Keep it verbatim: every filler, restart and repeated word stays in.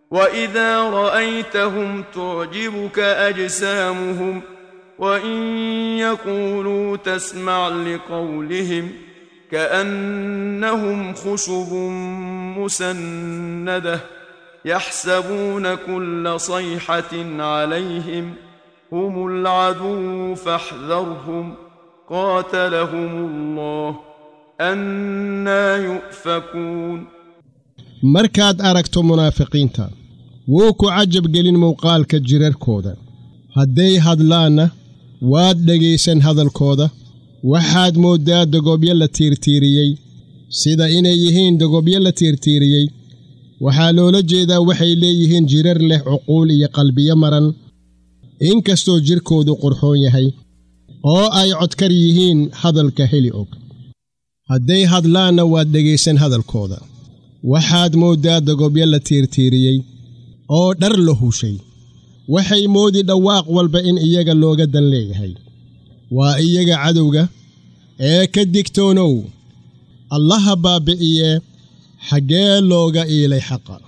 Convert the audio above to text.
وإذا رأيتهم تعجبك أجسامهم وإن يقولوا تسمع لقولهم كأنهم خشب مسندة يحسبون كل صيحة عليهم هم العدو فاحذرهم قاتلهم الله أنى يؤفكون. markaad aragto munaafiqiinta wuu ku cajab gelin muuqaalka jirarkooda hadday hadlaana waad dhageysan hadalkooda waxaad moodaa dagobyo la tiirtiiriyey sida inay yihiin dagobyo la tiirtiiriyey waxaa loola jeedaa waxay leeyihiin jirar leh cuquul iyo qalbiyo maran inkastoo jirkoodu qurxoon yahay oo ay codkar yihiin hadalka heli og hadday hadlaana waad dhageysan hadalkooda waxaad moodaa dagobyo la tiirtiiriyey oo dhar la hushay waxay moodi dhawaaq walba in iyaga looga dan leeyahay waa iyaga cadowga ee ka digtoonow allaha baabi'iye xaggee looga iilay xaqa.